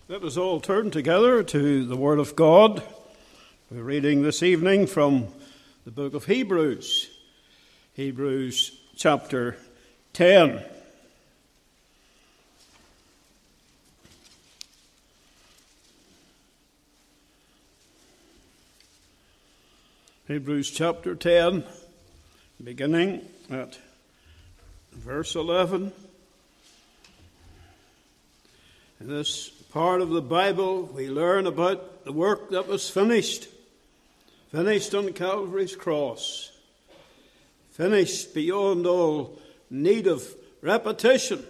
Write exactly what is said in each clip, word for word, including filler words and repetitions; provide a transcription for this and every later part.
Let us all turn together to the Word of God. We're reading this evening from the book of Hebrews, Hebrews chapter ten. Hebrews chapter ten, beginning at verse eleven. In this part of the Bible, we learn about the work that was finished, finished on Calvary's cross, finished beyond all need of repetition,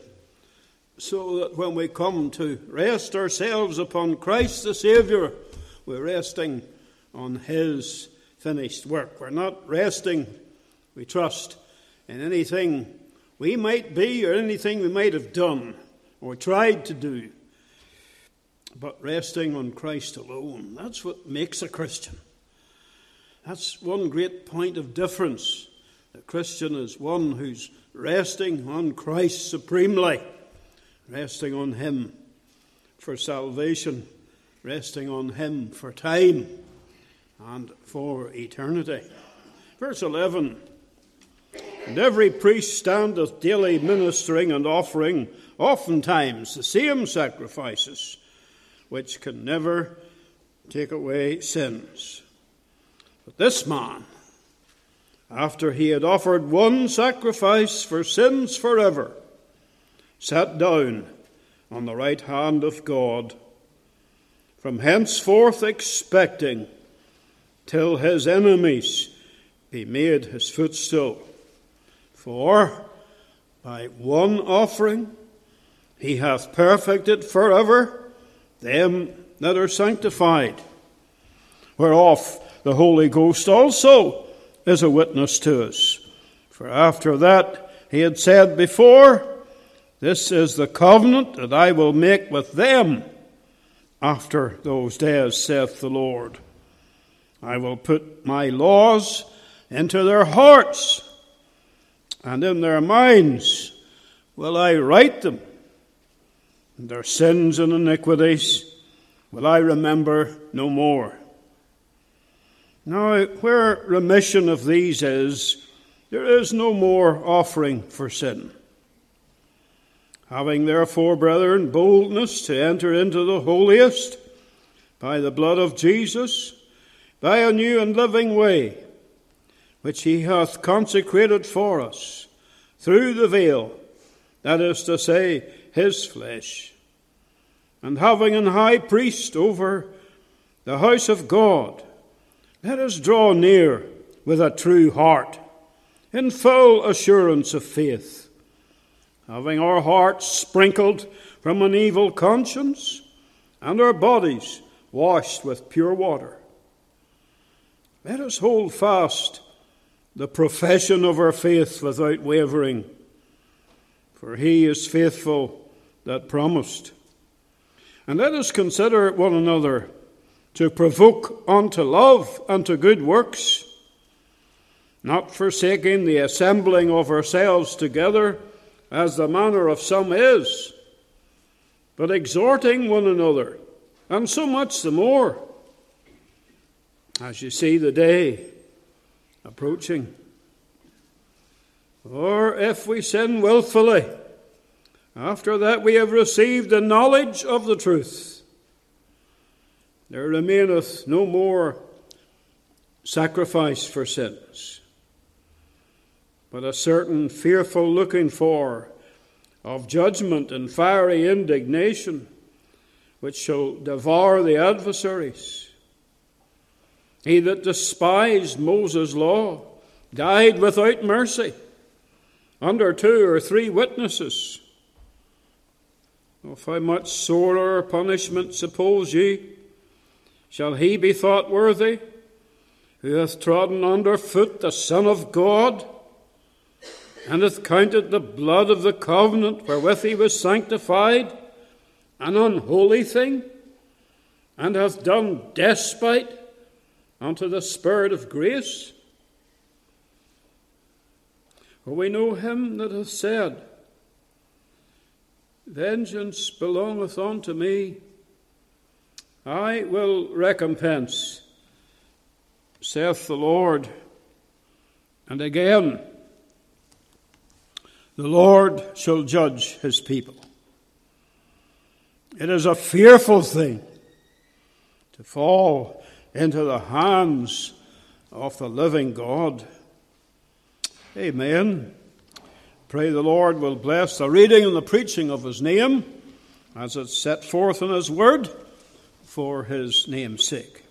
so that when we come to rest ourselves upon Christ the Saviour, we're resting on His finished work. We're not resting, we trust, in anything we might be or anything we might have done or tried to do, but resting on Christ alone. That's what makes a Christian. That's one great point of difference. A Christian is one who's resting on Christ supremely, resting on Him for salvation, resting on Him for time and for eternity. Verse eleven, and every priest standeth daily ministering and offering oftentimes the same sacrifices, which can never take away sins. But this man, after he had offered one sacrifice for sins forever, sat down on the right hand of God, from henceforth expecting till his enemies be made his footstool. For by one offering he hath perfected forever them that are sanctified, whereof the Holy Ghost also is a witness to us. For after that he had said before, this is the covenant that I will make with them after those days, saith the Lord. I will put my laws into their hearts, and in their minds will I write them. And their sins and iniquities will I remember no more. Now, where remission of these is, there is no more offering for sin. Having therefore, brethren, boldness to enter into the holiest by the blood of Jesus, by a new and living way, which He hath consecrated for us through the veil, that is to say, His flesh, and having an high priest over the house of God, let us draw near with a true heart, in full assurance of faith, having our hearts sprinkled from an evil conscience, and our bodies washed with pure water. Let us hold fast the profession of our faith without wavering, for He is faithful that promised. And let us consider one another to provoke unto love and to good works, not forsaking the assembling of ourselves together, as the manner of some is, but exhorting one another, and so much the more, as you see the day approaching. Or if we sin wilfully, after that we have received the knowledge of the truth, there remaineth no more sacrifice for sins, but a certain fearful looking for of judgment and fiery indignation, which shall devour the adversaries. He that despised Moses' law died without mercy, under two or three witnesses. Of how much sorer punishment, suppose ye, shall he be thought worthy, who hath trodden under foot the Son of God, and hath counted the blood of the covenant wherewith he was sanctified an unholy thing, and hath done despite unto the Spirit of grace? For we know him that hath said, Vengeance belongeth unto me, I will recompense, saith the Lord. And again, the Lord shall judge his people. It is a fearful thing to fall into the hands of the living God. Amen. Pray the Lord will bless the reading and the preaching of his name as it's set forth in his word for his name's sake.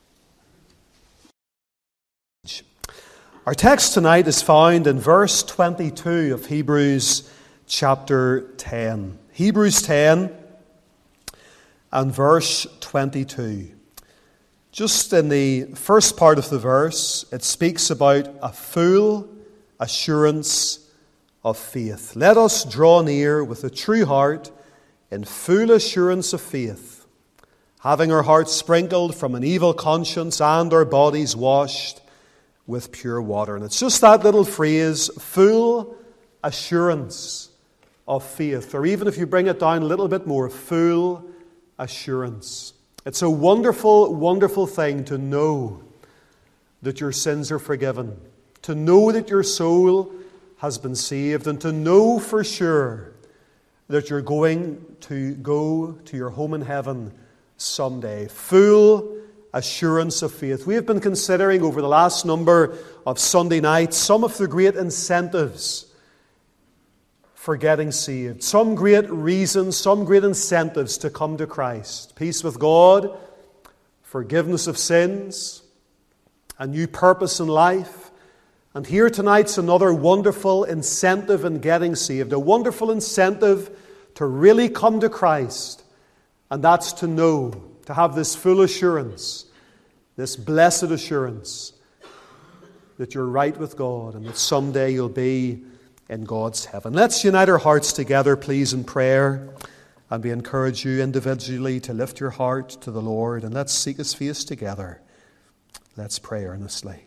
Our text tonight is found in verse twenty-two of Hebrews chapter ten. Hebrews ten and verse twenty-two. Just in the first part of the verse, it speaks about a full assurance of faith. Let us draw near with a true heart in full assurance of faith, having our hearts sprinkled from an evil conscience and our bodies washed with pure water. And it's just that little phrase, full assurance of faith. Or even if you bring it down a little bit more, full assurance. It's a wonderful, wonderful thing to know that your sins are forgiven, to know that your soul has been saved, and to know for sure that you're going to go to your home in heaven someday. Full assurance of faith. We have been considering over the last number of Sunday nights some of the great incentives for getting saved. Some great reasons, some great incentives to come to Christ. Peace with God, forgiveness of sins, a new purpose in life. And here tonight's another wonderful incentive in getting saved. A wonderful incentive to really come to Christ. And that's to know, to have this full assurance, this blessed assurance that you're right with God and that someday you'll be in God's heaven. Let's unite our hearts together, please, in prayer. And we encourage you individually to lift your heart to the Lord. And let's seek His face together. Let's pray earnestly.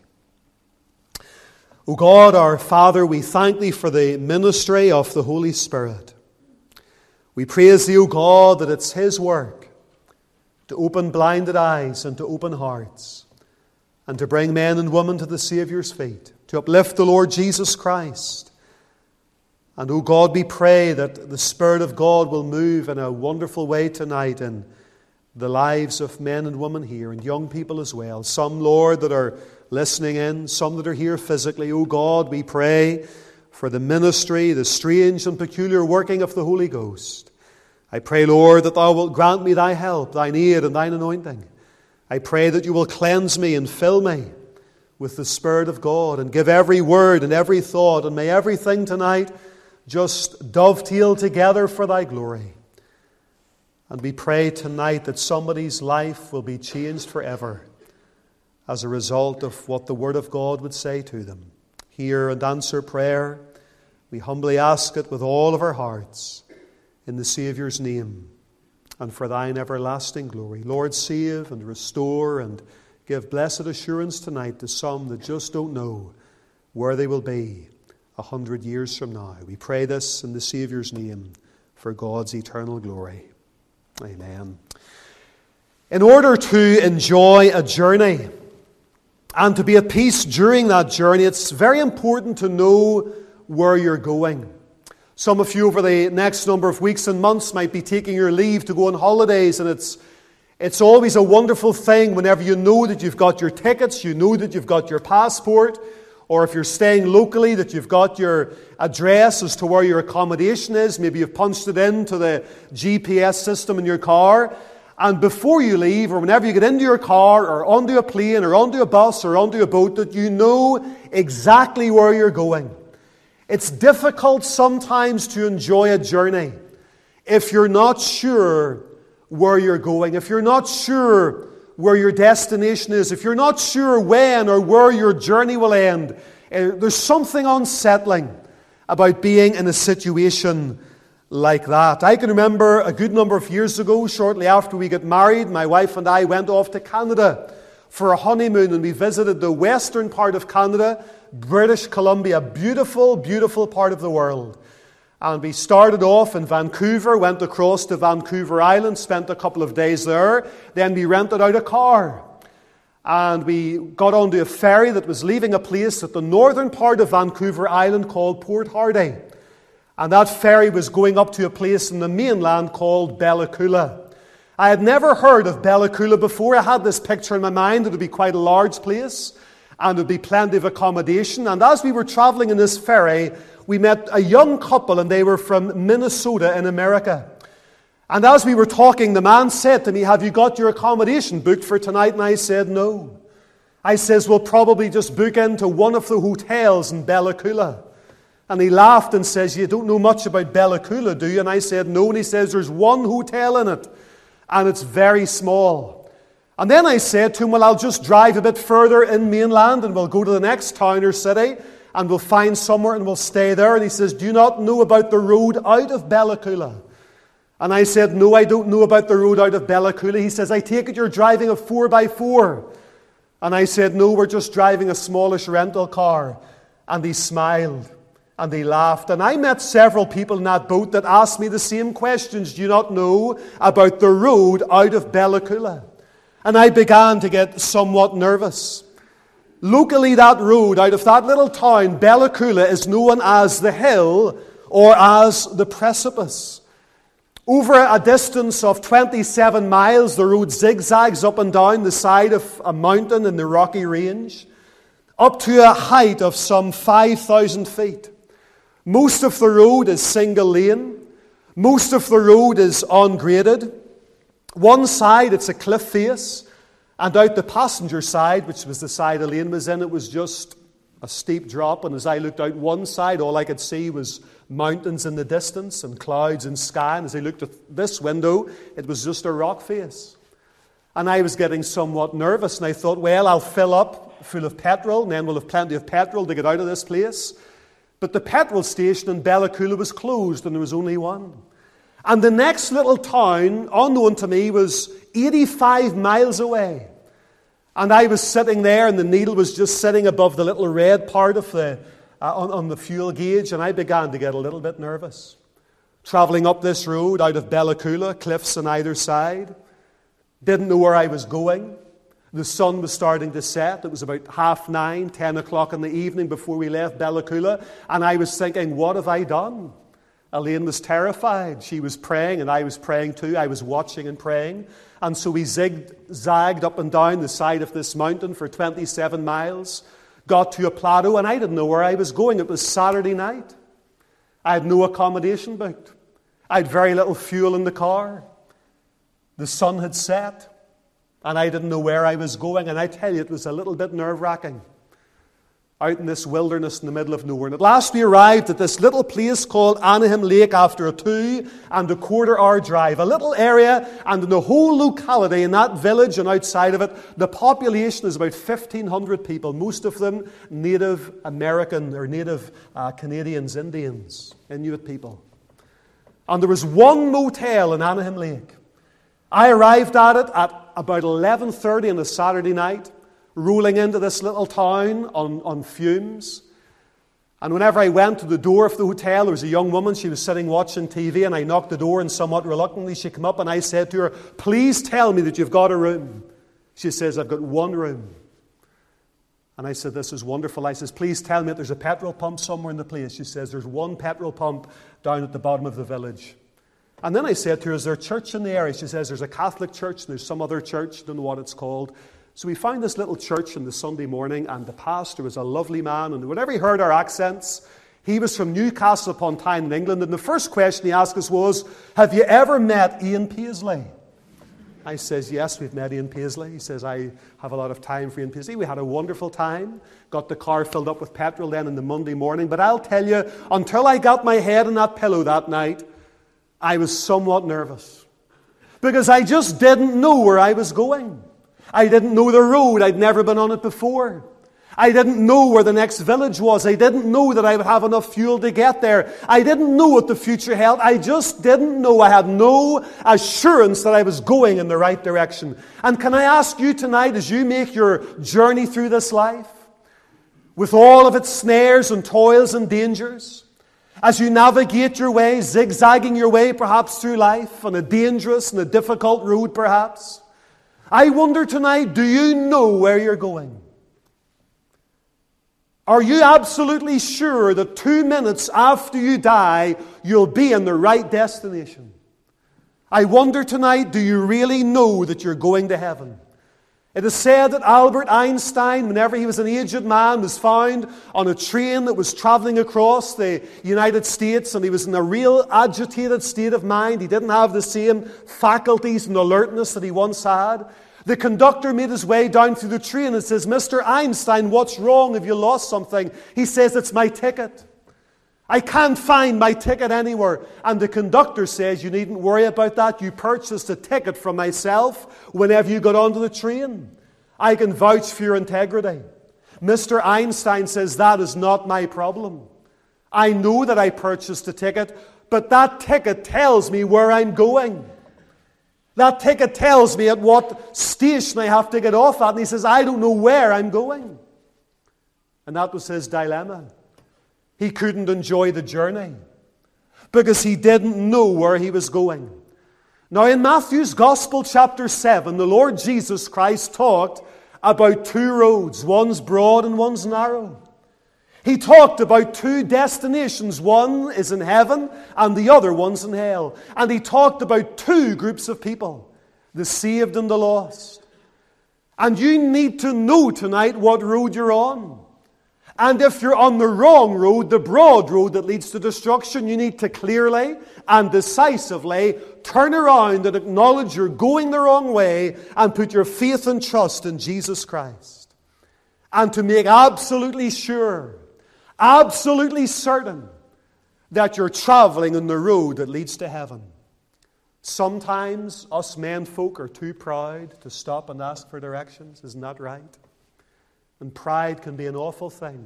O God, our Father, we thank Thee for the ministry of the Holy Spirit. We praise Thee, O God, that it's His work to open blinded eyes and to open hearts, and to bring men and women to the Saviour's feet, to uplift the Lord Jesus Christ. And, O God, we pray that the Spirit of God will move in a wonderful way tonight in the lives of men and women here, and young people as well. Some, Lord, that are listening in, some that are here physically. O God, we pray for the ministry, the strange and peculiar working of the Holy Ghost. I pray, Lord, that Thou wilt grant me Thy help, Thine aid, and Thine anointing. I pray that You will cleanse me and fill me with the Spirit of God, and give every word and every thought, and may everything tonight just dovetail together for Thy glory. And we pray tonight that somebody's life will be changed forever as a result of what the Word of God would say to them. Hear and answer prayer. We humbly ask it with all of our hearts in the Saviour's name and for Thine everlasting glory. Lord, save and restore and give blessed assurance tonight to some that just don't know where they will be a hundred years from now. We pray this in the Saviour's name for God's eternal glory. Amen. In order to enjoy a journey and to be at peace during that journey, it's very important to know where you're going. Some of you over the next number of weeks and months might be taking your leave to go on holidays, and it's it's always a wonderful thing whenever you know that you've got your tickets, you know that you've got your passport, or if you're staying locally, that you've got your address as to where your accommodation is. Maybe you've punched it into the G P S system in your car. And before you leave, or whenever you get into your car, or onto a plane, or onto a bus, or onto a boat, that you know exactly where you're going. It's difficult sometimes to enjoy a journey if you're not sure where you're going, if you're not sure where your destination is, if you're not sure when or where your journey will end. Uh, there's something unsettling about being in a situation like that. I can remember a good number of years ago, shortly after we got married, my wife and I went off to Canada for a honeymoon, and we visited the western part of Canada, British Columbia, beautiful, beautiful part of the world. And we started off in Vancouver, went across to Vancouver Island, spent a couple of days there. Then we rented out a car. And we got onto a ferry that was leaving a place at the northern part of Vancouver Island called Port Hardy. And that ferry was going up to a place in the mainland called Bella Coola. I had never heard of Bella Coola before. I had this picture in my mind. It would be quite a large place, and there would be plenty of accommodation. And as we were traveling in this ferry, we met a young couple, and they were from Minnesota in America. And as we were talking, the man said to me, "Have you got your accommodation booked for tonight?" And I said, "No." I says, "We'll probably just book into one of the hotels in Bella Coola." And he laughed and says, "You don't know much about Bella Coola, do you?" And I said, "No." And he says, "There's one hotel in it, and it's very small." And then I said to him, "Well, I'll just drive a bit further in mainland, and we'll go to the next town or city, and we'll find somewhere and we'll stay there." And he says, "Do you not know about the road out of Bella Coola?" And I said, "No, I don't know about the road out of Bella Coola." He says, "I take it you're driving a four by four. And I said, "No, we're just driving a smallish rental car." And he smiled and he laughed. And I met several people in that boat that asked me the same questions. "Do you not know about the road out of Bella Coola?" And I began to get somewhat nervous. Locally, that road out of that little town, Bella Coola, is known as the hill or as the precipice. Over a distance of twenty-seven miles, the road zigzags up and down the side of a mountain in the Rocky Range, up to a height of some five thousand feet. Most of the road is single lane. Most of the road is ungraded. One side, it's a cliff face. And out the passenger side, which was the side Elaine was in, it was just a steep drop. And as I looked out one side, all I could see was mountains in the distance and clouds and sky. And as I looked at this window, it was just a rock face. And I was getting somewhat nervous. And I thought, well, I'll fill up full of petrol, and then we'll have plenty of petrol to get out of this place. But the petrol station in Bella Coola was closed, and there was only one. And the next little town, unknown to me, was eighty-five miles away. And I was sitting there, and the needle was just sitting above the little red part of the uh, on, on the fuel gauge, and I began to get a little bit nervous. Traveling up this road out of Bella Coola, cliffs on either side. Didn't know where I was going. The sun was starting to set. It was about half nine, ten o'clock in the evening before we left Bella Coola, and I was thinking, what have I done? Elaine was terrified. She was praying, and I was praying too. I was watching and praying. And so we zigzagged up and down the side of this mountain for twenty-seven miles, got to a plateau, and I didn't know where I was going. It was Saturday night. I had no accommodation booked. I had very little fuel in the car. The sun had set, and I didn't know where I was going. And I tell you, it was a little bit nerve-wracking, out in this wilderness in the middle of nowhere. And at last we arrived at this little place called Anaheim Lake after a two and a quarter hour drive. A little area, and in the whole locality, in that village and outside of it, the population is about fifteen hundred people, most of them Native American or Native uh, Canadians, Indians, Inuit people. And there was one motel in Anaheim Lake. I arrived at it at about eleven thirty on a Saturday night, rolling into this little town on, on fumes. And whenever I went to the door of the hotel, there was a young woman. She was sitting watching T V, and I knocked the door, and somewhat reluctantly she came up, and I said to her, "Please tell me that you've got a room." She says, "I've got one room." And I said, "This is wonderful." I says, "Please tell me that there's a petrol pump somewhere in the place." She says, "There's one petrol pump down at the bottom of the village." And then I said to her, "Is there a church in the area?" She says, "There's a Catholic church, and there's some other church, don't know what it's called." So we found this little church on the Sunday morning, and the pastor was a lovely man, and whenever he heard our accents, he was from Newcastle upon Tyne in England, and the first question he asked us was, "Have you ever met Ian Paisley?" I says, "Yes, we've met Ian Paisley." He says, "I have a lot of time for Ian Paisley." We had a wonderful time, got the car filled up with petrol then on the Monday morning, but I'll tell you, until I got my head on that pillow that night, I was somewhat nervous, because I just didn't know where I was going. I didn't know the road. I'd never been on it before. I didn't know where the next village was. I didn't know that I would have enough fuel to get there. I didn't know what the future held. I just didn't know. I had no assurance that I was going in the right direction. And can I ask you tonight, as you make your journey through this life, with all of its snares and toils and dangers, As you navigate your way, zigzagging your way perhaps through life, on a dangerous and a difficult road perhaps, I wonder tonight, do you know where you're going? Are you absolutely sure that two minutes after you die, you'll be in the right destination? I wonder tonight, do you really know that you're going to heaven? It is said that Albert Einstein, whenever he was an aged man, was found on a train that was traveling across the United States, and he was in a real agitated state of mind. He didn't have the same faculties and alertness that he once had. The conductor made his way down through the train and says, "Mister Einstein, what's wrong? Have you lost something?" He says, "It's my ticket. I can't find my ticket anywhere." And the conductor says, "You needn't worry about that. You purchased a ticket from myself whenever you got onto the train. I can vouch for your integrity." Mister Einstein says, "That is not my problem. I know that I purchased a ticket, but that ticket tells me where I'm going. That ticket tells me at what station I have to get off at." And he says, "I don't know where I'm going." And that was his dilemma. He couldn't enjoy the journey because he didn't know where he was going. Now in Matthew's Gospel chapter seven, the Lord Jesus Christ talked about two roads. One's broad and one's narrow. He talked about two destinations. One is in heaven and the other one's in hell. And he talked about two groups of people, the saved and the lost. And you need to know tonight what road you're on. And if you're on the wrong road, the broad road that leads to destruction, you need to clearly and decisively turn around and acknowledge you're going the wrong way and put your faith and trust in Jesus Christ. And to make absolutely sure, absolutely certain that you're traveling on the road that leads to heaven. Sometimes us men folk are too proud to stop and ask for directions. Isn't that right? And pride can be an awful thing.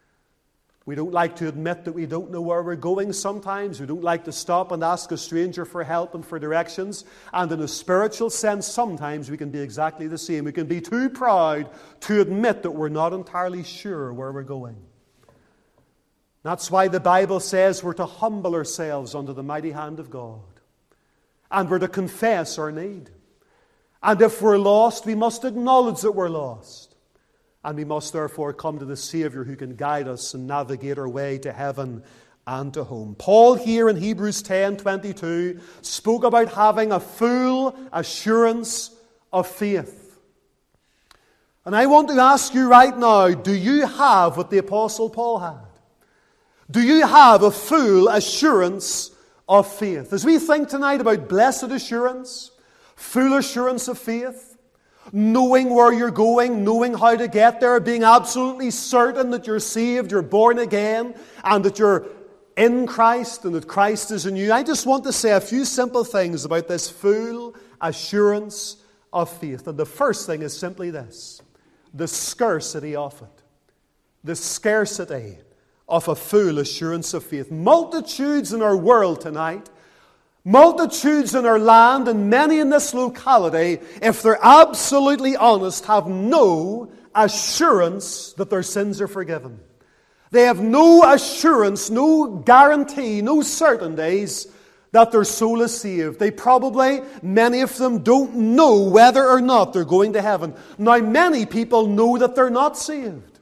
We don't like to admit that we don't know where we're going sometimes. We don't like to stop and ask a stranger for help and for directions. And in a spiritual sense, sometimes we can be exactly the same. We can be too proud to admit that we're not entirely sure where we're going. That's why the Bible says we're to humble ourselves under the mighty hand of God. And we're to confess our need. And if we're lost, we must acknowledge that we're lost. And we must therefore come to the Savior who can guide us and navigate our way to heaven and to home. Paul here in Hebrews ten twenty-two spoke about having a full assurance of faith. And I want to ask you right now, do you have what the Apostle Paul had? Do you have a full assurance of faith? As we think tonight about blessed assurance, full assurance of faith, knowing where you're going, knowing how to get there, being absolutely certain that you're saved, you're born again, and that you're in Christ and that Christ is in you. I just want to say a few simple things about this full assurance of faith. And the first thing is simply this: the scarcity of it. The scarcity of a full assurance of faith. Multitudes in our world tonight, multitudes in our land, and many in this locality, if they're absolutely honest, have no assurance that their sins are forgiven. They have no assurance, no guarantee, no certainties that their soul is saved. They probably, many of them, don't know whether or not they're going to heaven. Now, many people know that they're not saved.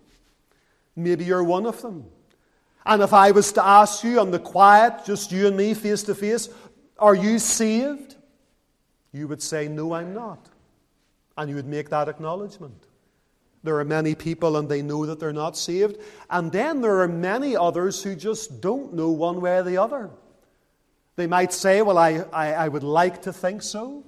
Maybe you're one of them. And if I was to ask you on the quiet, just you and me face to face, are you saved? You would say, no, I'm not. And you would make that acknowledgement. There are many people and they know that they're not saved. And then there are many others who just don't know one way or the other. They might say, well, I, I, I would like to think so.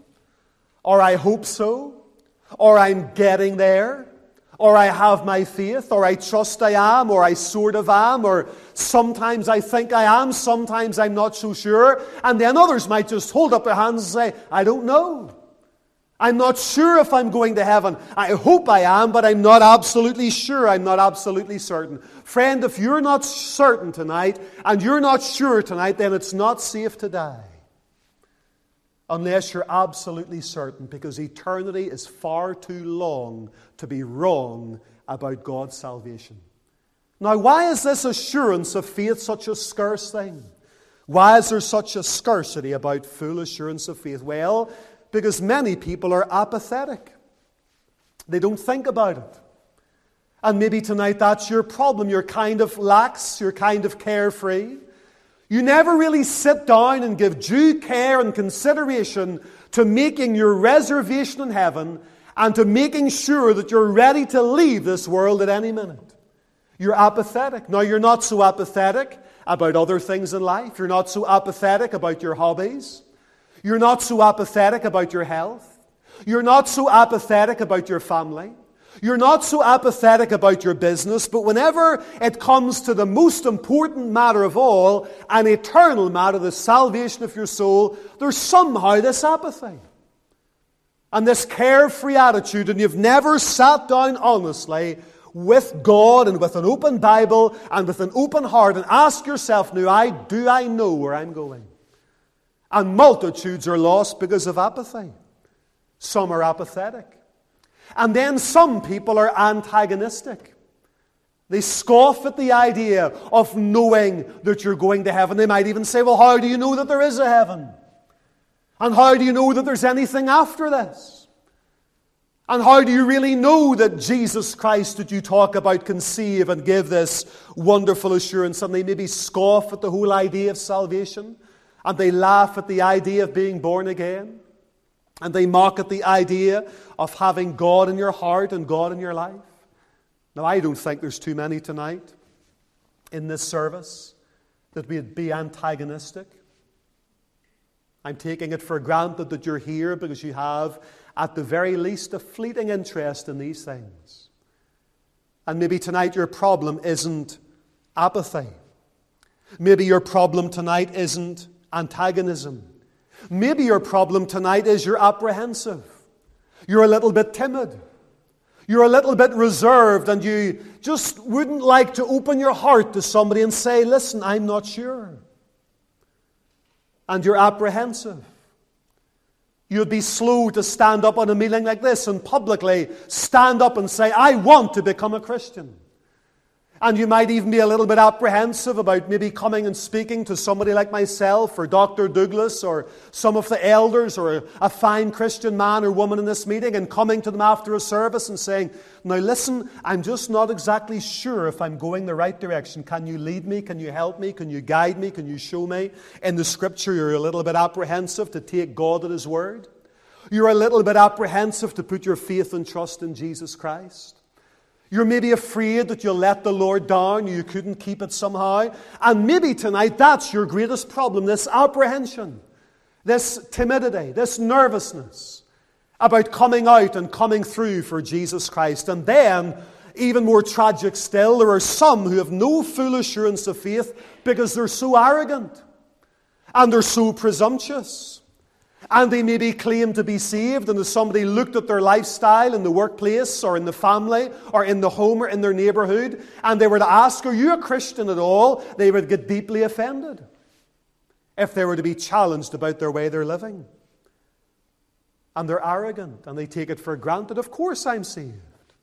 Or I hope so. Or I'm getting there. Or I have my faith, or I trust I am, or I sort of am, or sometimes I think I am, sometimes I'm not so sure. And then others might just hold up their hands and say, I don't know. I'm not sure if I'm going to heaven. I hope I am, but I'm not absolutely sure. I'm not absolutely certain. Friend, if you're not certain tonight, and you're not sure tonight, then it's not safe to die. Unless you're absolutely certain, because eternity is far too long to be wrong about God's salvation. Now, why is this assurance of faith such a scarce thing? Why is there such a scarcity about full assurance of faith? Well, because many people are apathetic. They don't think about it. And maybe tonight that's your problem. You're kind of lax, you're kind of carefree. You never really sit down and give due care and consideration to making your reservation in heaven and to making sure that you're ready to leave this world at any minute. You're apathetic. Now, you're not so apathetic about other things in life. You're not so apathetic about your hobbies. You're not so apathetic about your health. You're not so apathetic about your family. You're not so apathetic about your business. But whenever it comes to the most important matter of all, an eternal matter, the salvation of your soul, there's somehow this apathy and this carefree attitude, and you've never sat down honestly with God and with an open Bible and with an open heart and ask yourself, now, I, do I know where I'm going? And multitudes are lost because of apathy. Some are apathetic. And then some people are antagonistic. They scoff at the idea of knowing that you're going to heaven. They might even say, well, how do you know that there is a heaven? And how do you know that there's anything after this? And how do you really know that Jesus Christ that you talk about can save and give this wonderful assurance? And they maybe scoff at the whole idea of salvation. And they laugh at the idea of being born again. And they mock at the idea of having God in your heart and God in your life. Now, I don't think there's too many tonight in this service that would be antagonistic. I'm taking it for granted that you're here because you have, at the very least, a fleeting interest in these things. And maybe tonight your problem isn't apathy. Maybe your problem tonight isn't antagonism. Maybe your problem tonight is you're apprehensive. You're a little bit timid. You're a little bit reserved, and you just wouldn't like to open your heart to somebody and say, listen, I'm not sure. And you're apprehensive. You'd be slow to stand up on a meeting like this and publicly stand up and say, I want to become a Christian. And you might even be a little bit apprehensive about maybe coming and speaking to somebody like myself or Doctor Douglas or some of the elders or a fine Christian man or woman in this meeting and coming to them after a service and saying, now listen, I'm just not exactly sure if I'm going the right direction. Can you lead me? Can you help me? Can you guide me? Can you show me? In the Scripture, you're a little bit apprehensive to take God at His word. You're a little bit apprehensive to put your faith and trust in Jesus Christ. You're maybe afraid that you'll let the Lord down, you couldn't keep it somehow. And maybe tonight that's your greatest problem, this apprehension, this timidity, this nervousness about coming out and coming through for Jesus Christ. And then, even more tragic still, there are some who have no full assurance of faith because they're so arrogant and they're so presumptuous. And they maybe claim to be saved, and if somebody looked at their lifestyle in the workplace or in the family or in the home or in their neighborhood, and they were to ask, are you a Christian at all? They would get deeply offended if they were to be challenged about their way they're living. And they're arrogant, and they take it for granted. Of course I'm saved.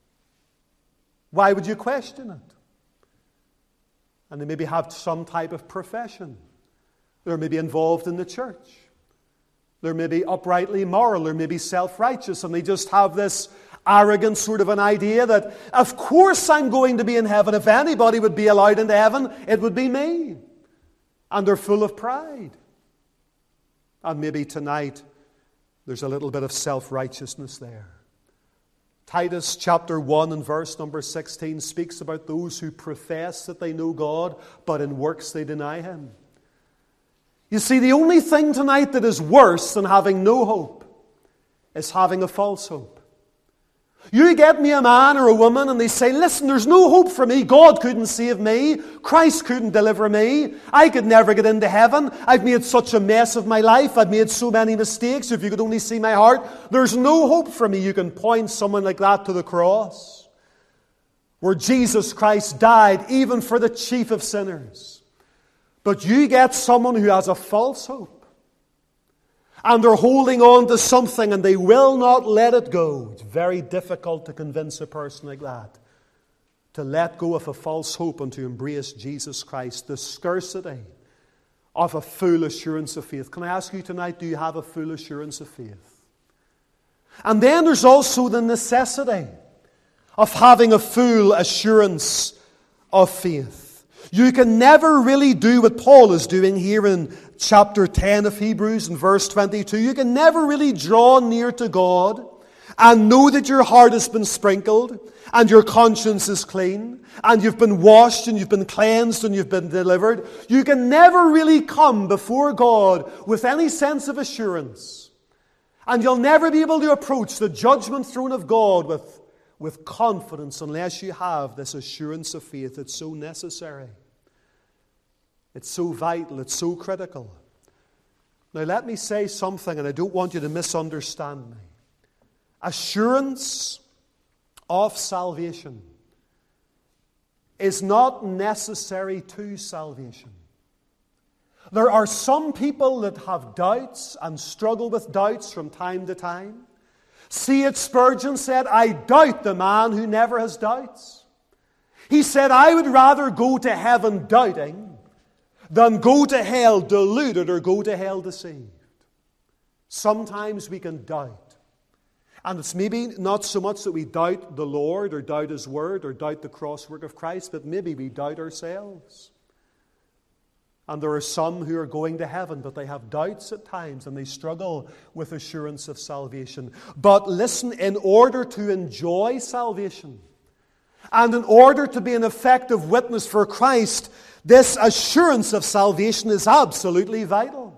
Why would you question it? And they maybe have some type of profession. They're maybe involved in the church. They're maybe uprightly moral, or maybe self-righteous, and they just have this arrogant sort of an idea that, of course I'm going to be in heaven. If anybody would be allowed into heaven, it would be me. And they're full of pride. And maybe tonight there's a little bit of self-righteousness there. Titus chapter one and verse number sixteen speaks about those who profess that they know God, but in works they deny Him. You see, the only thing tonight that is worse than having no hope is having a false hope. You get me a man or a woman and they say, listen, there's no hope for me. God couldn't save me. Christ couldn't deliver me. I could never get into heaven. I've made such a mess of my life. I've made so many mistakes. If you could only see my heart, there's no hope for me. You can point someone like that to the cross, where Jesus Christ died even for the chief of sinners. But you get someone who has a false hope, and they're holding on to something and they will not let it go. It's very difficult to convince a person like that to let go of a false hope and to embrace Jesus Christ, the scarcity of a full assurance of faith. Can I ask you tonight, do you have a full assurance of faith? And then there's also the necessity of having a full assurance of faith. You can never really do what Paul is doing here in chapter ten of Hebrews and verse twenty-two. You can never really draw near to God and know that your heart has been sprinkled and your conscience is clean and you've been washed and you've been cleansed and you've been delivered. You can never really come before God with any sense of assurance. And you'll never be able to approach the judgment throne of God with, with confidence unless you have this assurance of faith. It's so necessary. It's so vital. It's so critical. Now let me say something, and I don't want you to misunderstand me. Assurance of salvation is not necessary to salvation. There are some people that have doubts and struggle with doubts from time to time. C H Spurgeon said, "I doubt the man who never has doubts." He said, "I would rather go to heaven doubting than go to hell deluded or go to hell deceived." Sometimes we can doubt. And it's maybe not so much that we doubt the Lord or doubt His Word or doubt the cross work of Christ, but maybe we doubt ourselves. And there are some who are going to heaven, but they have doubts at times and they struggle with assurance of salvation. But listen, in order to enjoy salvation and in order to be an effective witness for Christ, this assurance of salvation is absolutely vital.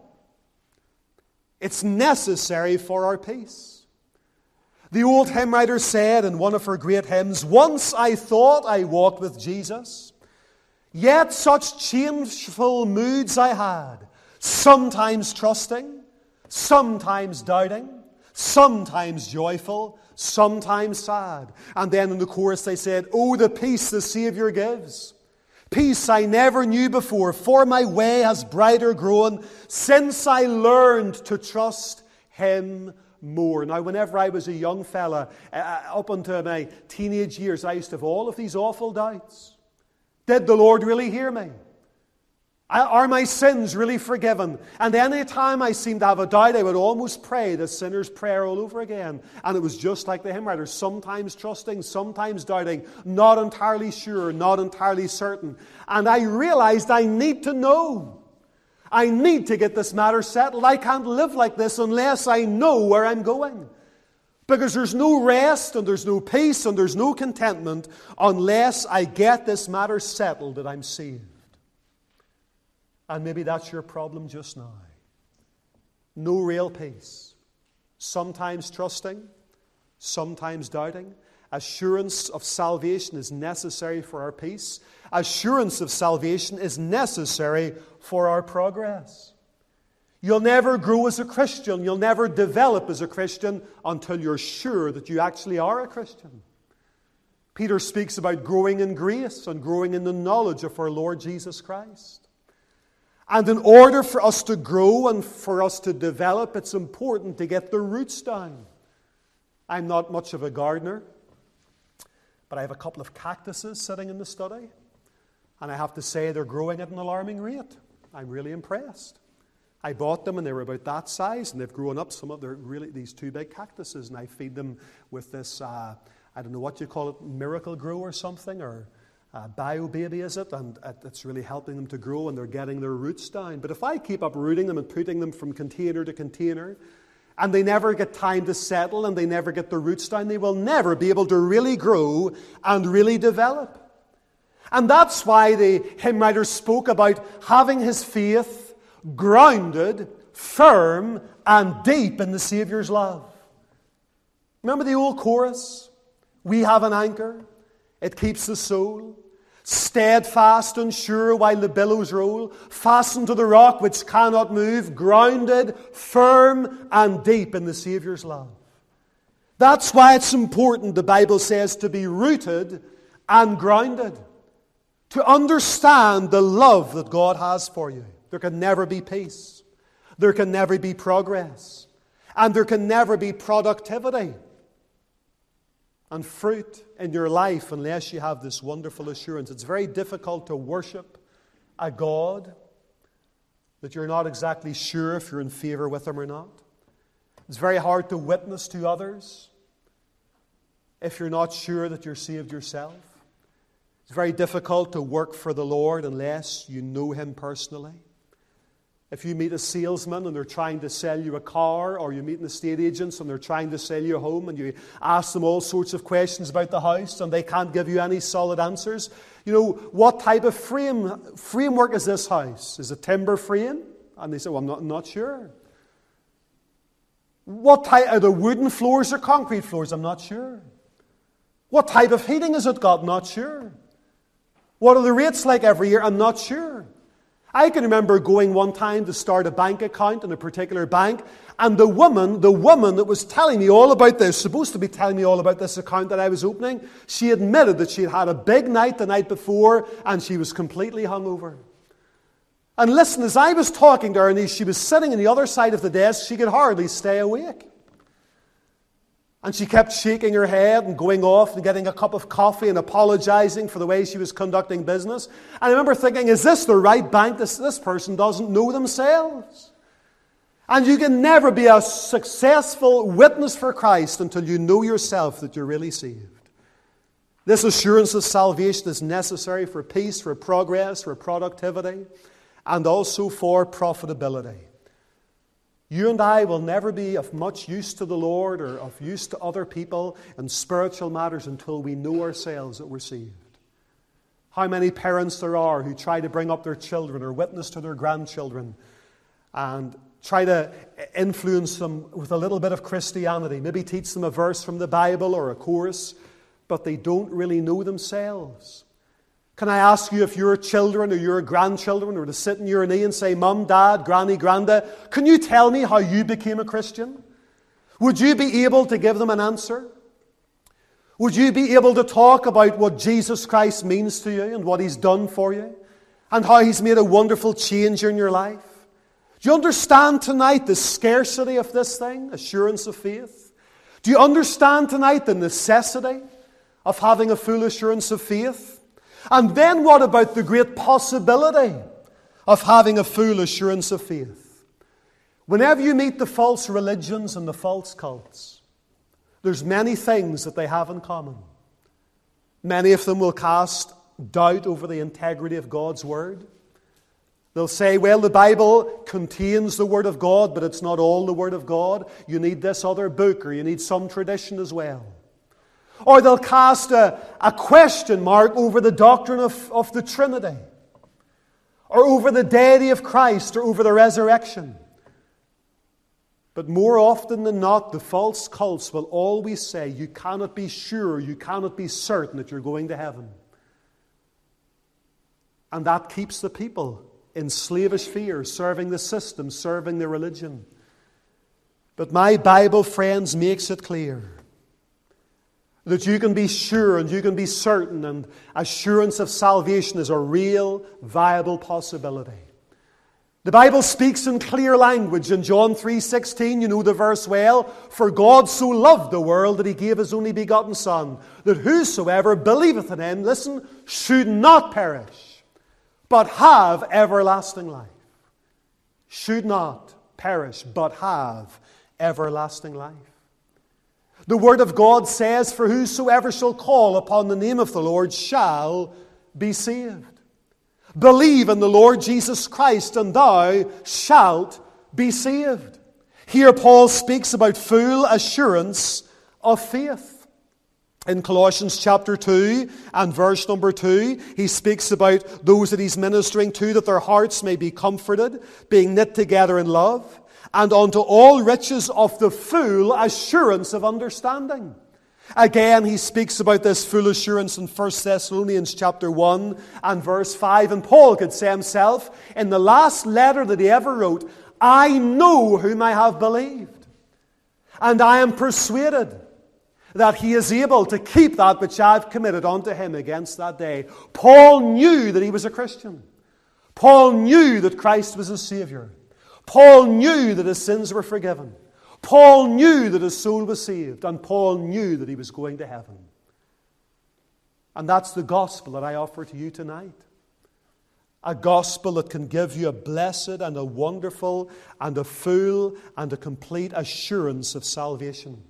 It's necessary for our peace. The old hymn writer said in one of her great hymns, "Once I thought I walked with Jesus, yet such changeful moods I had, sometimes trusting, sometimes doubting, sometimes joyful, sometimes sad." And then in the chorus they said, "Oh, the peace the Saviour gives, peace I never knew before, for my way has brighter grown since I learned to trust Him more." Now, whenever I was a young fella, uh, up until my teenage years, I used to have all of these awful doubts. Did the Lord really hear me? Are my sins really forgiven? And any time I seemed to have a doubt, I would almost pray the sinner's prayer all over again. And it was just like the hymn writer, sometimes trusting, sometimes doubting, not entirely sure, not entirely certain. And I realized I need to know. I need to get this matter settled. I can't live like this unless I know where I'm going. Because there's no rest and there's no peace and there's no contentment unless I get this matter settled that I'm saved. And maybe that's your problem just now. No real peace. Sometimes trusting, sometimes doubting. Assurance of salvation is necessary for our peace. Assurance of salvation is necessary for our progress. You'll never grow as a Christian, you'll never develop as a Christian until you're sure that you actually are a Christian. Peter speaks about growing in grace and growing in the knowledge of our Lord Jesus Christ. And in order for us to grow and for us to develop, it's important to get the roots down. I'm not much of a gardener, but I have a couple of cactuses sitting in the study. And I have to say they're growing at an alarming rate. I'm really impressed. I bought them and they were about that size, and they've grown up. Some of them are really these two big cactuses, and I feed them with this, uh, I don't know what you call it, Miracle Grow or something, or uh, Bio Baby is it? And it's really helping them to grow, and they're getting their roots down. But if I keep uprooting them and putting them from container to container, and they never get time to settle, and they never get their roots down, they will never be able to really grow and really develop. And that's why the hymn writer spoke about having his faith grounded, firm, and deep in the Saviour's love. Remember the old chorus? We have an anchor, it keeps the soul steadfast and sure while the billows roll, fastened to the rock which cannot move, grounded, firm, and deep in the Saviour's love. That's why it's important, the Bible says, to be rooted and grounded, to understand the love that God has for you. There can never be peace. There can never be progress. And there can never be productivity and fruit in your life unless you have this wonderful assurance. It's very difficult to worship a God that you're not exactly sure if you're in favor with Him or not. It's very hard to witness to others if you're not sure that you're saved yourself. It's very difficult to work for the Lord unless you know Him personally. If you meet a salesman and they're trying to sell you a car, or you meet an estate agents and they're trying to sell you a home, and you ask them all sorts of questions about the house and they can't give you any solid answers, you know, what type of frame framework is this house? Is it timber frame? And they say, well, I'm not, I'm not sure. What type, are there wooden floors or concrete floors? I'm not sure. What type of heating has it got? Not sure. What are the rates like every year? I'm not sure. I can remember going one time to start a bank account in a particular bank, and the woman, the woman that was telling me all about this, supposed to be telling me all about this account that I was opening, she admitted that she had had a big night the night before and she was completely hungover. And listen, as I was talking to her and she was sitting on the other side of the desk, she could hardly stay awake. And she kept shaking her head and going off and getting a cup of coffee and apologizing for the way she was conducting business. And I remember thinking, is this the right bank? This, this person doesn't know themselves. And you can never be a successful witness for Christ until you know yourself that you're really saved. This assurance of salvation is necessary for peace, for progress, for productivity, and also for profitability. You and I will never be of much use to the Lord or of use to other people in spiritual matters until we know ourselves that we're saved. How many parents there are who try to bring up their children or witness to their grandchildren and try to influence them with a little bit of Christianity, maybe teach them a verse from the Bible or a chorus, but they don't really know themselves. Can I ask you, if your children or your grandchildren were to sit in your knee and say, Mum, Dad, Granny, Granda, can you tell me how you became a Christian? Would you be able to give them an answer? Would you be able to talk about what Jesus Christ means to you and what He's done for you and how He's made a wonderful change in your life? Do you understand tonight the scarcity of this thing, assurance of faith? Do you understand tonight the necessity of having a full assurance of faith? And then what about the great possibility of having a full assurance of faith? Whenever you meet the false religions and the false cults, there's many things that they have in common. Many of them will cast doubt over the integrity of God's Word. They'll say, well, the Bible contains the Word of God, but it's not all the Word of God. You need this other book, or you need some tradition as well. Or they'll cast a, a question mark over the doctrine of, of the Trinity, or over the deity of Christ, or over the resurrection. But more often than not, the false cults will always say, you cannot be sure, you cannot be certain that you're going to heaven. And that keeps the people in slavish fear, serving the system, serving the religion. But my Bible, friends, makes it clear that you can be sure and you can be certain, and assurance of salvation is a real, viable possibility. The Bible speaks in clear language in John three sixteen, you know the verse well, for God so loved the world that He gave His only begotten Son, that whosoever believeth in Him, listen, should not perish, but have everlasting life. Should not perish, but have everlasting life. The Word of God says, for whosoever shall call upon the name of the Lord shall be saved. Believe in the Lord Jesus Christ, and thou shalt be saved. Here Paul speaks about full assurance of faith. In Colossians chapter two and verse number two, he speaks about those that he's ministering to, that their hearts may be comforted, being knit together in love, and unto all riches of the full assurance of understanding. Again, he speaks about this full assurance in First Thessalonians chapter one and verse five. And Paul could say himself, in the last letter that he ever wrote, I know whom I have believed, and I am persuaded that he is able to keep that which I have committed unto him against that day. Paul knew that he was a Christian. Paul knew that Christ was his Savior. Paul knew that his sins were forgiven. Paul knew that his soul was saved, and Paul knew that he was going to heaven. And that's the gospel that I offer to you tonight. A gospel that can give you a blessed and a wonderful and a full and a complete assurance of salvation.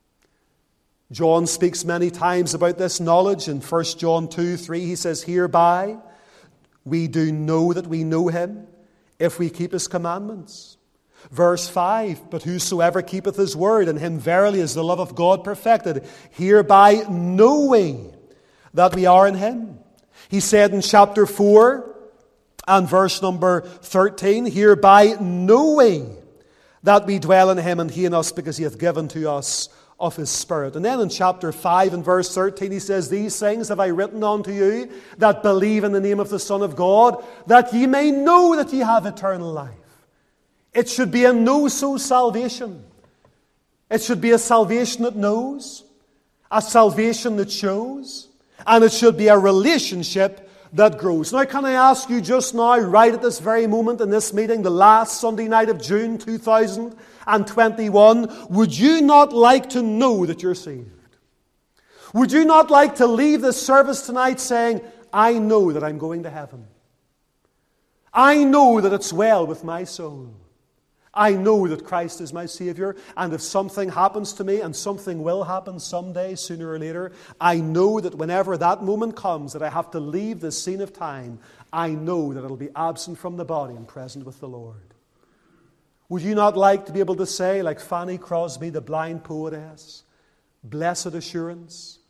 John speaks many times about this knowledge. In First John two three, he says, "Hereby we do know that we know him, if we keep his commandments." Verse five, "But whosoever keepeth his word, in him verily is the love of God perfected. Hereby know we that we are in him." He said in chapter four and verse number thirteen, "Hereby know we that we dwell in him, and he in us, because he hath given to us of his Spirit." And then in chapter five and verse thirteen, he says, "These things have I written unto you that believe in the name of the Son of God, that ye may know that ye have eternal life." It should be a know-so salvation. It should be a salvation that knows, a salvation that shows, and it should be a relationship that grows. Now, can I ask you just now, right at this very moment in this meeting, the last Sunday night of June two thousand twenty-one, would you not like to know that you're saved? Would you not like to leave this service tonight saying, "I know that I'm going to heaven. I know that it's well with my soul. I know that Christ is my Savior, and if something happens to me, and something will happen someday, sooner or later, I know that whenever that moment comes that I have to leave this scene of time, I know that it'll be absent from the body and present with the Lord." Would you not like to be able to say, like Fanny Crosby, the blind poetess, "Blessed assurance,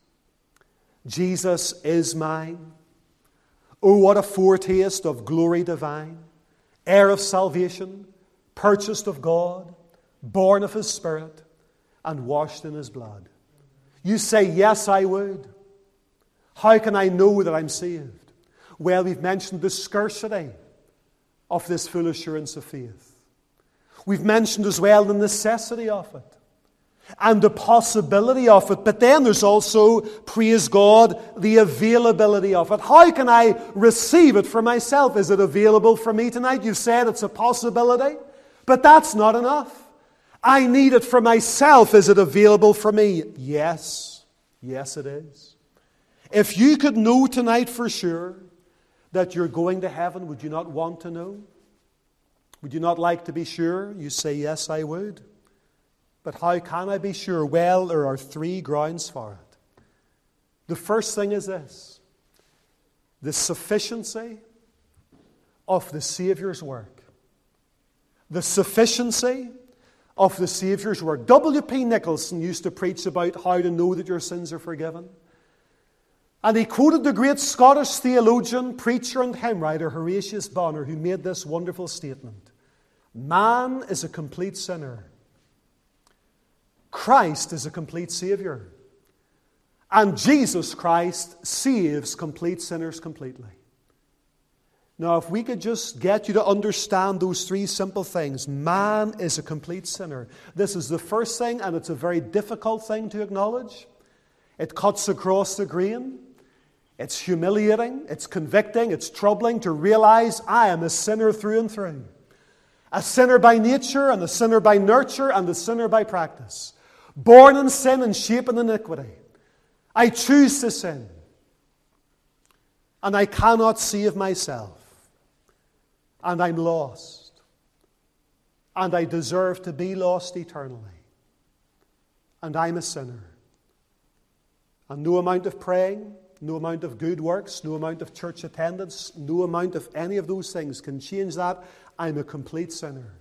Jesus is mine. Oh, what a foretaste of glory divine, heir of salvation, purchased of God, born of his Spirit, and washed in his blood." You say, "Yes, I would." How can I know that I'm saved? Well, we've mentioned the scarcity of this full assurance of faith. We've mentioned as well the necessity of it and the possibility of it. But then there's also, praise God, the availability of it. How can I receive it for myself? Is it available for me tonight? You've said it's a possibility. But that's not enough. I need it for myself. Is it available for me? Yes. Yes, it is. If you could know tonight for sure that you're going to heaven, would you not want to know? Would you not like to be sure? You say, "Yes, I would." But how can I be sure? Well, there are three grounds for it. The first thing is this: the sufficiency of the Saviour's work. The sufficiency of the Saviour's work. W P Nicholson used to preach about how to know that your sins are forgiven. And he quoted the great Scottish theologian, preacher, and hymn writer Horatius Bonner, who made this wonderful statement: "Man is a complete sinner. Christ is a complete Savior. And Jesus Christ saves complete sinners completely." Now, if we could just get you to understand those three simple things. Man is a complete sinner. This is the first thing, and it's a very difficult thing to acknowledge. It cuts across the grain. It's humiliating. It's convicting. It's troubling to realize I am a sinner through and through. A sinner by nature, and a sinner by nurture, and a sinner by practice. Born in sin and shaped in iniquity. I choose to sin. And I cannot save myself. And I'm lost. And I deserve to be lost eternally. And I'm a sinner. And no amount of praying, no amount of good works, no amount of church attendance, no amount of any of those things can change that. I'm a complete sinner.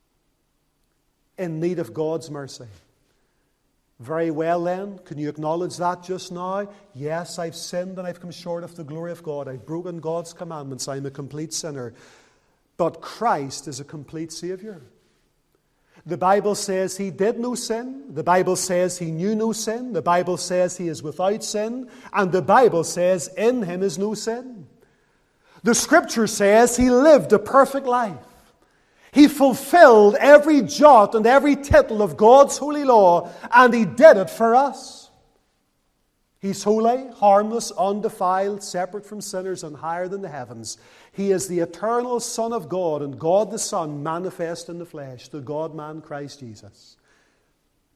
In need of God's mercy. Very well then, can you acknowledge that just now? Yes, I've sinned and I've come short of the glory of God. I've broken God's commandments. I'm a complete sinner. But Christ is a complete Savior. The Bible says He did no sin. The Bible says He knew no sin. The Bible says He is without sin. And the Bible says in Him is no sin. The Scripture says He lived a perfect life. He fulfilled every jot and every tittle of God's holy law, and He did it for us. He's holy, harmless, undefiled, separate from sinners, and higher than the heavens. He is the eternal Son of God, and God the Son manifest in the flesh, the God-man Christ Jesus.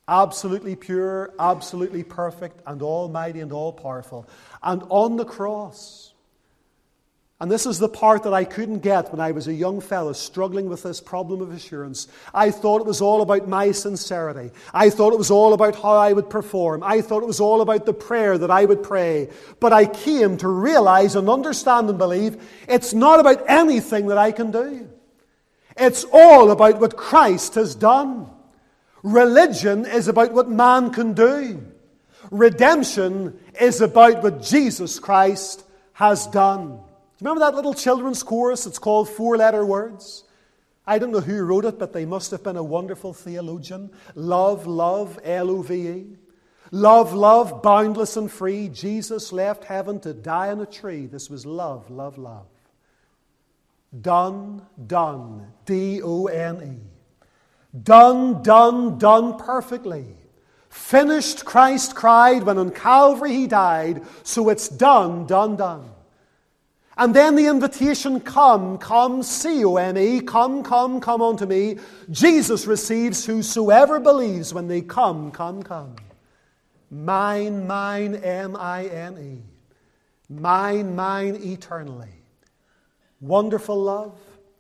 absolutely pure, absolutely perfect, and almighty and all-powerful. And on the cross, and this is the part that I couldn't get when I was a young fellow struggling with this problem of assurance. I thought it was all about my sincerity. I thought it was all about how I would perform. I thought it was all about the prayer that I would pray. But I came to realize and understand and believe it's not about anything that I can do. It's all about what Christ has done. Religion is about what man can do. Redemption is about what Jesus Christ has done. Remember that little children's chorus? It's called Four-Letter Words. I don't know who wrote it, but they must have been a wonderful theologian. Love, love, L O V E. Love, love, boundless and free. Jesus left heaven to die on a tree. This was love, love, love. Done, done, D O N E. Done, done, done perfectly. Finished, Christ cried when on Calvary He died. So it's done, done, done. And then the invitation, come, come, C O M E, come, come, come unto me. Jesus receives whosoever believes when they come, come, come. Mine, mine, M I N E. Mine, mine, eternally. Wonderful love.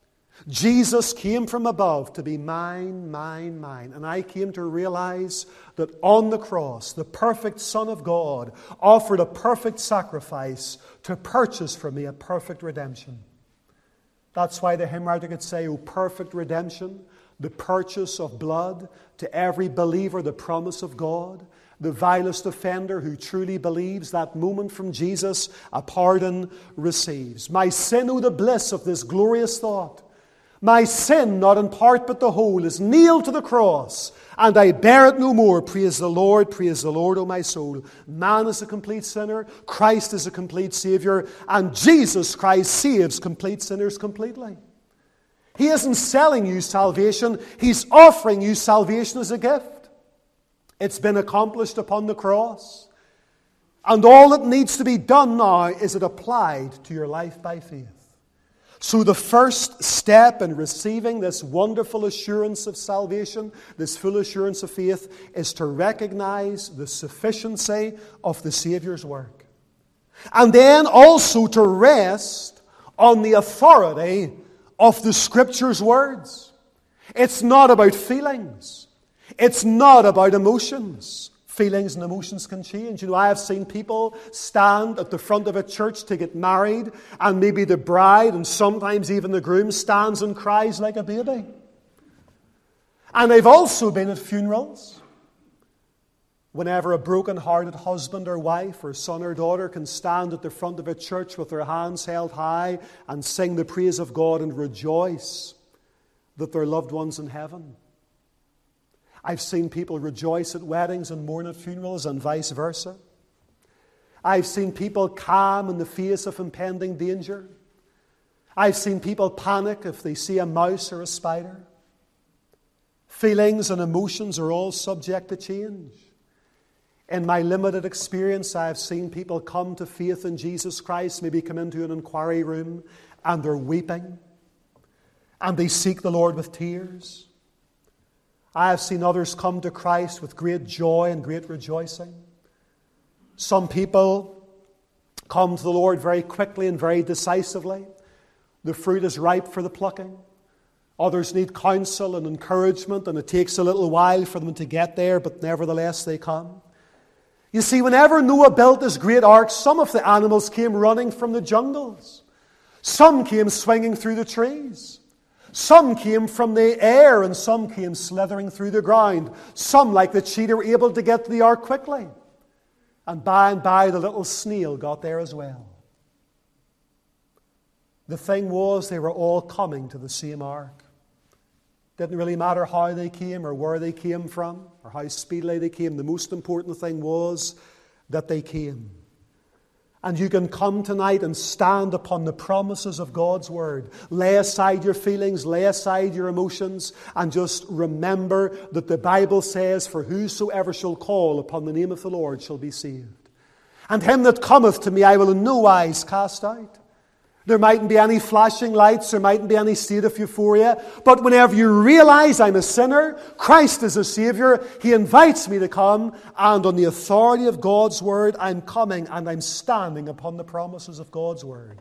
Jesus came from above to be mine, mine, mine. And I came to realize that on the cross, the perfect Son of God offered a perfect sacrifice to purchase for me a perfect redemption. That's why the hymn writer could say, "O perfect redemption, the purchase of blood, to every believer the promise of God. The vilest offender who truly believes, that moment from Jesus a pardon receives. My sin, oh the bliss of this glorious thought. My sin, not in part but the whole, is nailed to the cross, and I bear it no more. Praise the Lord, praise the Lord, O my soul." Man is a complete sinner, Christ is a complete Savior, and Jesus Christ saves complete sinners completely. He isn't selling you salvation, He's offering you salvation as a gift. It's been accomplished upon the cross, and all that needs to be done now is it applied to your life by faith. So the first step in receiving this wonderful assurance of salvation, this full assurance of faith, is to recognize the sufficiency of the Saviour's work. And then also to rest on the authority of the Scripture's words. It's not about feelings. It's not about emotions. Feelings and emotions can change. You know, I have seen people stand at the front of a church to get married, and maybe the bride and sometimes even the groom stands and cries like a baby. And I've also been at funerals. Whenever a broken-hearted husband or wife or son or daughter can stand at the front of a church with their hands held high and sing the praise of God and rejoice that their loved one's in heaven. I've seen people rejoice at weddings and mourn at funerals and vice versa. I've seen people calm in the face of impending danger. I've seen people panic if they see a mouse or a spider. Feelings and emotions are all subject to change. In my limited experience, I have seen people come to faith in Jesus Christ, maybe come into an inquiry room and they're weeping and they seek the Lord with tears. I have seen others come to Christ with great joy and great rejoicing. Some people come to the Lord very quickly and very decisively. The fruit is ripe for the plucking. Others need counsel and encouragement, and it takes a little while for them to get there, but nevertheless they come. You see, whenever Noah built his great ark, some of the animals came running from the jungles. Some came swinging through the trees. Some came from the air, and some came slithering through the ground. Some, like the cheetah, were able to get to the ark quickly. And by and by, the little snail got there as well. The thing was, they were all coming to the same ark. Didn't really matter how they came or where they came from or how speedily they came. The most important thing was that they came. And you can come tonight and stand upon the promises of God's Word. Lay aside your feelings, lay aside your emotions, and just remember that the Bible says, "For whosoever shall call upon the name of the Lord shall be saved. And him that cometh to me I will in no wise cast out." There mightn't be any flashing lights, there mightn't be any state of euphoria, but whenever you realize I'm a sinner, Christ is a Saviour, He invites me to come, and on the authority of God's Word, I'm coming and I'm standing upon the promises of God's Word.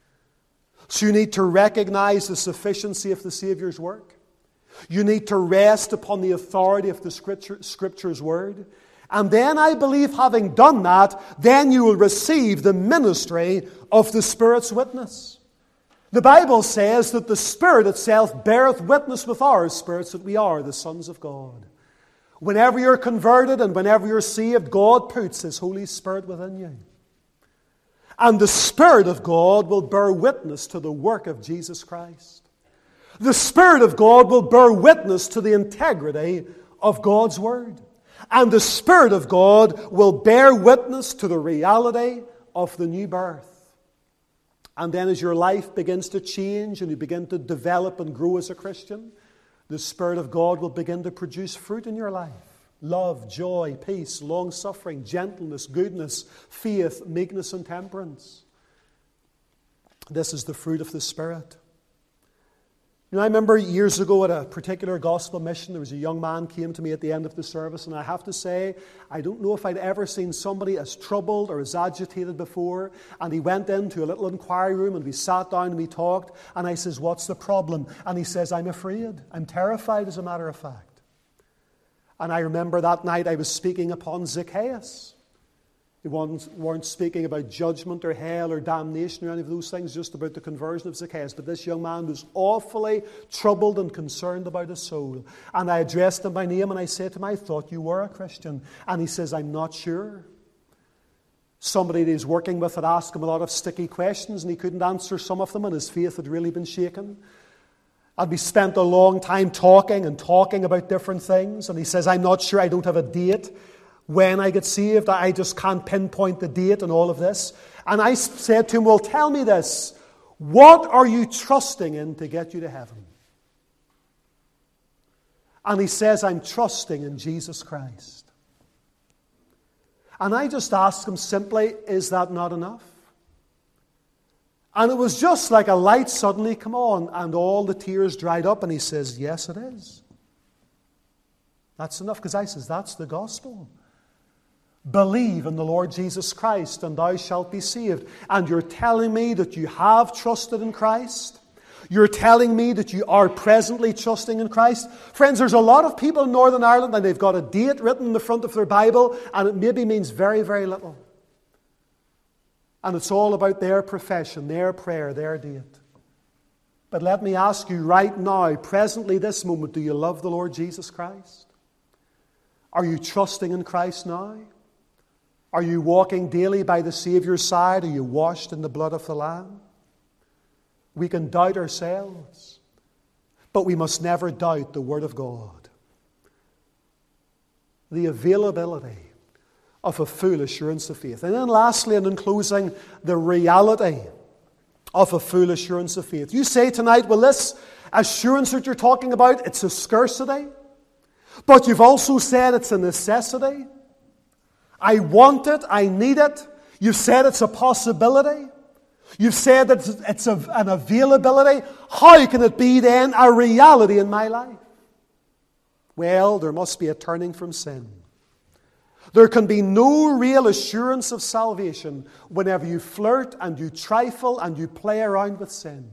So you need to recognize the sufficiency of the Saviour's work. You need to rest upon the authority of the Scripture, Scripture's Word. And then I believe, having done that, then you will receive the ministry of the Spirit's witness. The Bible says that the Spirit itself beareth witness with our spirits that we are the sons of God. Whenever you're converted and whenever you're saved, God puts His Holy Spirit within you. And the Spirit of God will bear witness to the work of Jesus Christ. The Spirit of God will bear witness to the integrity of God's Word. And the Spirit of God will bear witness to the reality of the new birth. And then as your life begins to change and you begin to develop and grow as a Christian, the Spirit of God will begin to produce fruit in your life. Love, joy, peace, long-suffering, gentleness, goodness, faith, meekness, and temperance. This is the fruit of the Spirit. You know, I remember years ago at a particular gospel mission, there was a young man came to me at the end of the service, and I have to say, I don't know if I'd ever seen somebody as troubled or as agitated before. And he went into a little inquiry room, and we sat down and we talked, and I says, "What's the problem?" And he says, "I'm afraid. I'm terrified, as a matter of fact." And I remember that night I was speaking upon Zacchaeus. We weren't speaking about judgment or hell or damnation or any of those things, just about the conversion of Zacchaeus. But this young man was awfully troubled and concerned about his soul. And I addressed him by name and I said to him, "I thought you were a Christian." And he says, "I'm not sure." Somebody that he's working with had asked him a lot of sticky questions and he couldn't answer some of them, and his faith had really been shaken. And we spent a long time talking and talking about different things. And he says, "I'm not sure, I don't have a date when I get saved. I just can't pinpoint the date and all of this." And I said to him, "Well, tell me this. What are you trusting in to get you to heaven?" And he says, "I'm trusting in Jesus Christ." And I just asked him simply, "Is that not enough?" And it was just like a light suddenly come on and all the tears dried up. And he says, "Yes, it is. That's enough." Because I says, "That's the gospel. Believe in the Lord Jesus Christ and thou shalt be saved." And you're telling me that you have trusted in Christ? You're telling me that you are presently trusting in Christ? Friends, there's a lot of people in Northern Ireland and they've got a date written in the front of their Bible and it maybe means very, very little. And it's all about their profession, their prayer, their date. But let me ask you right now, presently this moment, do you love the Lord Jesus Christ? Are you trusting in Christ now? Are you walking daily by the Saviour's side? Are you washed in the blood of the Lamb? We can doubt ourselves, but we must never doubt the Word of God. The availability of a full assurance of faith. And then lastly, and in closing, the reality of a full assurance of faith. You say tonight, well, this assurance that you're talking about, it's a scarcity, but you've also said it's a necessity. I want it, I need it. You've said it's a possibility. You've said that it's a, an availability. How can it be then a reality in my life? Well, there must be a turning from sin. There can be no real assurance of salvation whenever you flirt and you trifle and you play around with sin.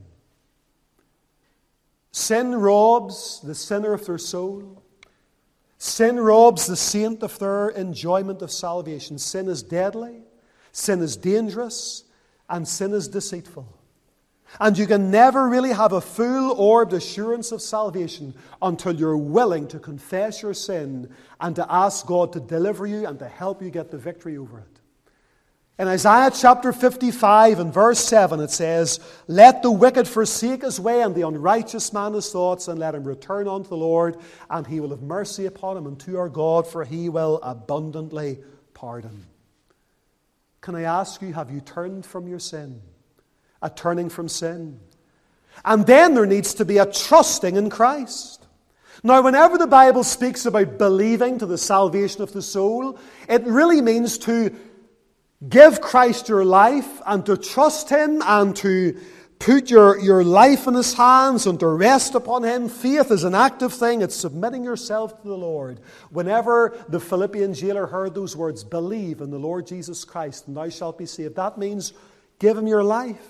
Sin robs the sinner of their soul. Sin robs the saint of their enjoyment of salvation. Sin is deadly, sin is dangerous, and sin is deceitful. And you can never really have a full-orbed assurance of salvation until you're willing to confess your sin and to ask God to deliver you and to help you get the victory over it. In Isaiah chapter fifty-five and verse seven it says, "Let the wicked forsake his way and the unrighteous man his thoughts, and let him return unto the Lord, and he will have mercy upon him, and to our God, for he will abundantly pardon." Can I ask you, have you turned from your sin? A turning from sin. And then there needs to be a trusting in Christ. Now, whenever the Bible speaks about believing to the salvation of the soul, it really means to give Christ your life and to trust Him and to put your, your life in His hands and to rest upon Him. Faith is an active thing. It's submitting yourself to the Lord. Whenever the Philippian jailer heard those words, believe in the Lord Jesus Christ and thou shalt be saved, that means give Him your life.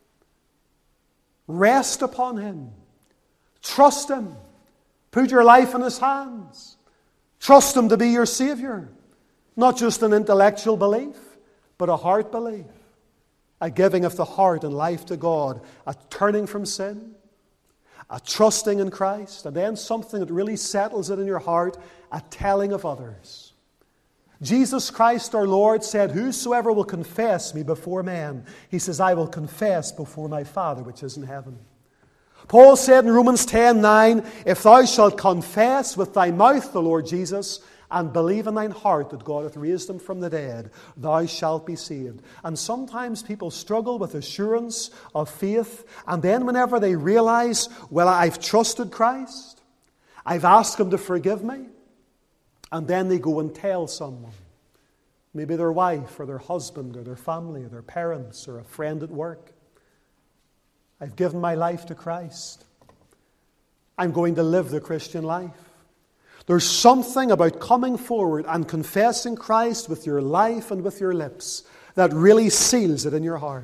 Rest upon Him. Trust Him. Put your life in His hands. Trust Him to be your Savior. Not just an intellectual belief, but a heart belief. A giving of the heart and life to God, a turning from sin, a trusting in Christ, and then something that really settles it in your heart, a telling of others. Jesus Christ our Lord said, whosoever will confess me before men, He says, I will confess before my Father which is in heaven. Paul said in Romans ten nine, if thou shalt confess with thy mouth the Lord Jesus, and believe in thine heart that God hath raised Him from the dead, thou shalt be saved. And sometimes people struggle with assurance of faith, and then whenever they realize, well, I've trusted Christ, I've asked Him to forgive me, and then they go and tell someone, maybe their wife or their husband or their family or their parents or a friend at work, I've given my life to Christ. I'm going to live the Christian life. There's something about coming forward and confessing Christ with your life and with your lips that really seals it in your heart.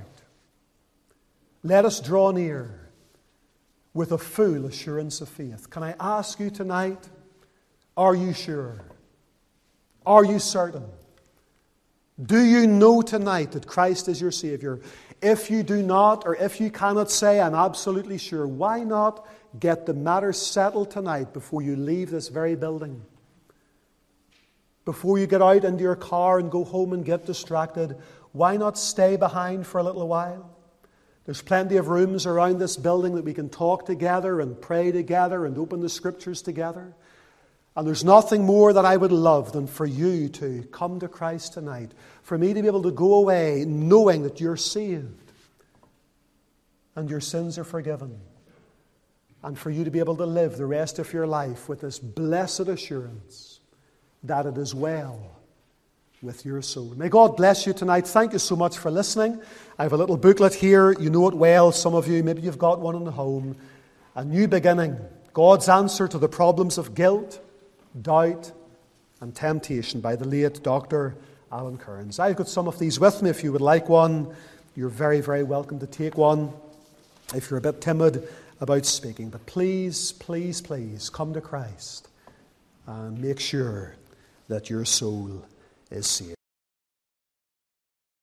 Let us draw near with a full assurance of faith. Can I ask you tonight, are you sure? Are you certain? Do you know tonight that Christ is your Savior? If you do not, or if you cannot say, I'm absolutely sure, why not get the matter settled tonight before you leave this very building? Before you get out into your car and go home and get distracted, why not stay behind for a little while? There's plenty of rooms around this building that we can talk together and pray together and open the Scriptures together. And there's nothing more that I would love than for you to come to Christ tonight. For me to be able to go away knowing that you're saved and your sins are forgiven. And for you to be able to live the rest of your life with this blessed assurance that it is well with your soul. May God bless you tonight. Thank you so much for listening. I have a little booklet here. You know it well. Some of you, maybe you've got one in the home. A new beginning. God's answer to the problems of guilt, doubt, and temptation by the late Doctor Alan Kearns. I've got some of these with me. If you would like one, you're very, very welcome to take one. If you're a bit timid about speaking. But please, please, please come to Christ and make sure that your soul is saved.